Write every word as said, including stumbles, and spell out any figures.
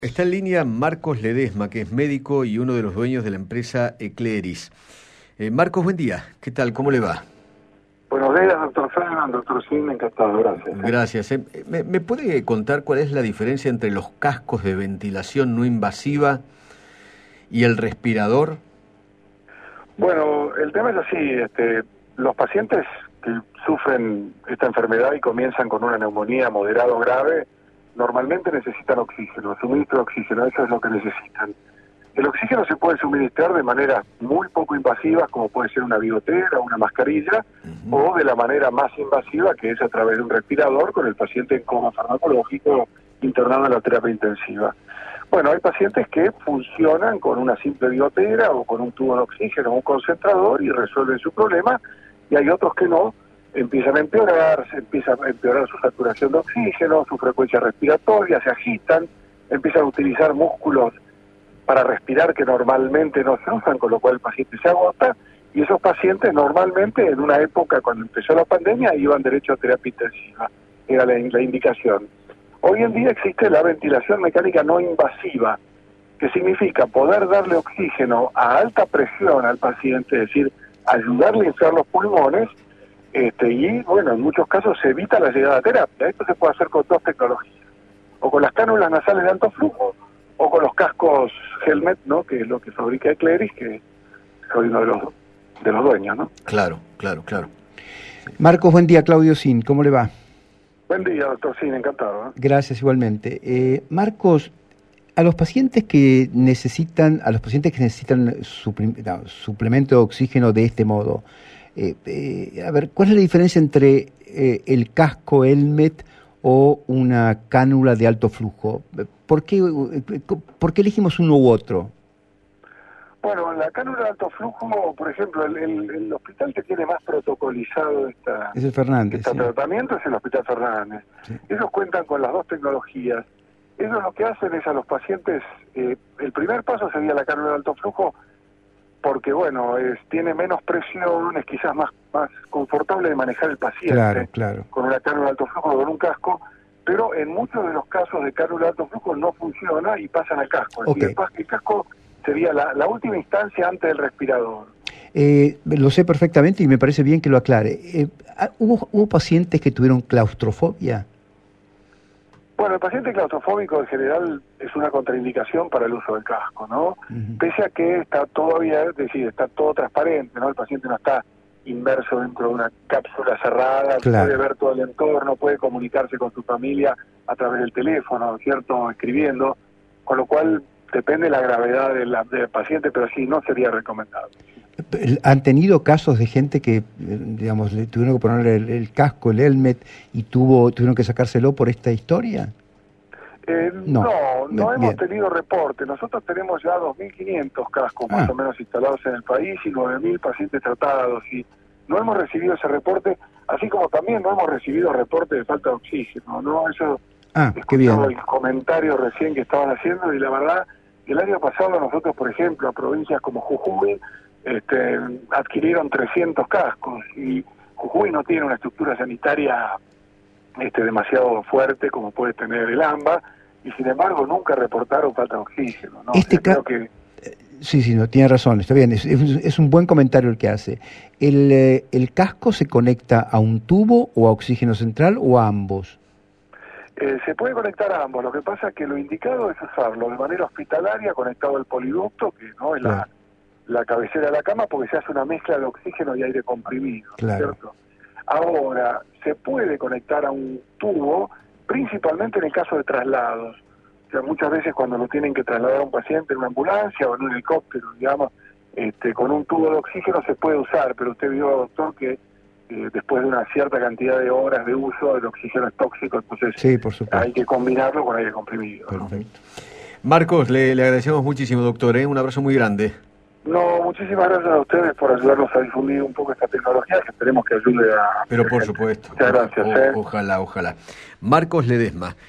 Está en línea Marcos Ledesma, que es médico y uno de los dueños de la empresa Ecleris. Eh, Marcos, buen día. ¿Qué tal? ¿Cómo le va? Buenos días, doctor Fernando, doctor Sim, encantado, gracias. Gracias. Eh, ¿Me, ¿Me puede contar cuál es la diferencia entre los cascos de ventilación no invasiva y el respirador? Bueno, el tema es así, este, los pacientes que sufren esta enfermedad y comienzan con una neumonía moderada o grave, normalmente necesitan oxígeno, suministro de oxígeno, eso es lo que necesitan. El oxígeno se puede suministrar de maneras muy poco invasivas, como puede ser una bigotera o una mascarilla, uh-huh. o de la manera más invasiva, que es a través de un respirador, con el paciente en coma farmacológico internado en la terapia intensiva. Bueno, hay pacientes que funcionan con una simple bigotera o con un tubo de oxígeno o un concentrador y resuelven su problema, y hay otros que no, empiezan a empeorar, se empieza a empeorar su saturación de oxígeno, su frecuencia respiratoria, se agitan, empiezan a utilizar músculos para respirar que normalmente no se usan, con lo cual el paciente se agota, y esos pacientes normalmente en una época cuando empezó la pandemia iban derecho a terapia intensiva, era la, la indicación. Hoy en día existe la ventilación mecánica no invasiva, que significa poder darle oxígeno a alta presión al paciente, es decir, ayudarle a inflar los pulmones, este, y bueno, en muchos casos se evita la llegada a terapia. Esto se puede hacer con dos tecnologías, o con las cánulas nasales de alto flujo, o con los cascos Helmet, ¿no?, que es lo que fabrica Ecleris, que soy uno de los, de los dueños, ¿no? Claro, claro, claro. Marcos, buen día. Claudio Sin, ¿cómo le va? Buen día, doctor Sin, encantado, ¿eh? Gracias, igualmente. Eh, Marcos, a los pacientes que necesitan, a los pacientes que necesitan suplim- no, suplemento de oxígeno de este modo, eh, eh, a ver, ¿cuál es la diferencia entre eh, el casco Helmet o una cánula de alto flujo? ¿Por qué, ¿por qué elegimos uno u otro? Bueno, la cánula de alto flujo, por ejemplo, el, el, el hospital que tiene más protocolizado esta, es el Fernández, este sí. tratamiento es el Hospital Fernández. Sí. Ellos cuentan con las dos tecnologías. Ellos lo que hacen es a los pacientes, eh, el primer paso sería la cánula de alto flujo, porque bueno, es, tiene menos presión, es quizás más, más confortable de manejar el paciente, claro, claro. con una cánula de alto flujo o con un casco, pero en muchos de los casos de cánula de alto flujo no funciona y pasan al casco. Okay. Es decir, el casco sería la, la última instancia antes del respirador. Eh, lo sé perfectamente y me parece bien que lo aclare. Eh, ¿hubo, ¿Hubo pacientes que tuvieron claustrofobia? Bueno, el paciente claustrofóbico en general es una contraindicación para el uso del casco, ¿no? Uh-huh. Pese a que está todavía, es decir, está todo transparente, ¿no? El paciente no está inmerso dentro de una cápsula cerrada, claro. Puede ver todo el entorno, puede comunicarse con su familia a través del teléfono, ¿cierto? Escribiendo, con lo cual depende de la gravedad de la, del paciente, pero sí, no sería recomendable. ¿Han tenido casos de gente que, digamos, le tuvieron que poner el, el casco, el helmet, y tuvo tuvieron que sacárselo por esta historia? Eh, no, no, no Bien. hemos tenido reporte. Nosotros tenemos ya dos mil quinientos cascos ah. más o menos instalados en el país y nueve mil pacientes tratados, y no hemos recibido ese reporte, así como también no hemos recibido reporte de falta de oxígeno, ¿no? Eso, ah, qué bien. El comentario recién que estaban haciendo, y la verdad, el año pasado nosotros, por ejemplo, a provincias como Jujuy, Este, adquirieron trescientos cascos, y Jujuy no tiene una estructura sanitaria este, demasiado fuerte como puede tener el AMBA, y sin embargo nunca reportaron falta de oxígeno, ¿no? Este o sea, creo que... Sí, sí, no, tiene razón, está bien, es, es, es un buen comentario el que hace. ¿El, eh, ¿El casco se conecta a un tubo o a oxígeno central o a ambos? Eh, se puede conectar a ambos, lo que pasa es que lo indicado es usarlo de manera hospitalaria, conectado al poliducto, que no es la... Claro. la cabecera de la cama, porque se hace una mezcla de oxígeno y aire comprimido, claro. ¿cierto? Ahora, se puede conectar a un tubo, principalmente en el caso de traslados. O sea, muchas veces cuando lo tienen que trasladar a un paciente en una ambulancia o en un helicóptero, digamos, este, con un tubo de oxígeno se puede usar, pero usted vio, doctor, que eh, después de una cierta cantidad de horas de uso, el oxígeno es tóxico, entonces sí, por supuesto. Hay que combinarlo con aire comprimido. Perfecto. ¿No? Marcos, le, le agradecemos muchísimo, doctor, ¿eh? Un abrazo muy grande. No, muchísimas gracias a ustedes por ayudarnos a difundir un poco esta tecnología, que esperemos que ayude a... Pero por supuesto. Muchas gracias. O, ¿eh? Ojalá, ojalá. Marcos Ledesma.